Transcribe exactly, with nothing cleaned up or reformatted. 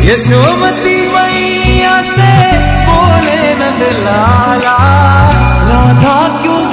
यशोमती मैया से बोले नंद लाला, राधा क्यों